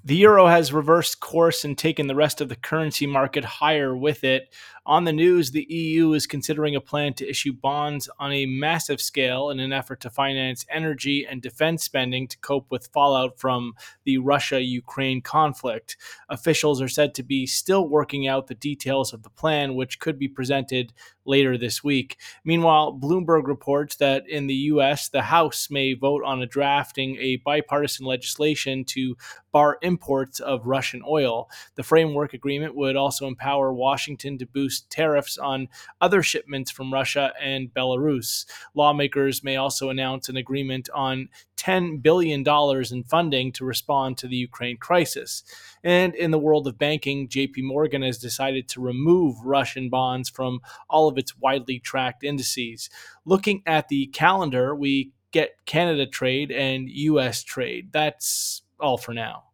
The euro has reversed course and taken the rest of the currency market higher with it. On the news, the EU is considering a plan to issue bonds on a massive scale in an effort to finance energy and defense spending to cope with fallout from the Russia Ukraine conflict. Officials are said to be still working out the details of the plan, which could be presented later this week. Meanwhile, Bloomberg reports that in the U.S., the House may vote on a drafting a bipartisan legislation to bar imports of Russian oil. The framework agreement would also empower Washington to boost tariffs on other shipments from Russia and Belarus. Lawmakers may also announce an agreement on $10 billion in funding to respond to the Ukraine crisis. And in the world of banking, JP Morgan has decided to remove Russian bonds from all of its widely tracked indices. Looking at the calendar, we get Canada trade and US trade. That's all for now.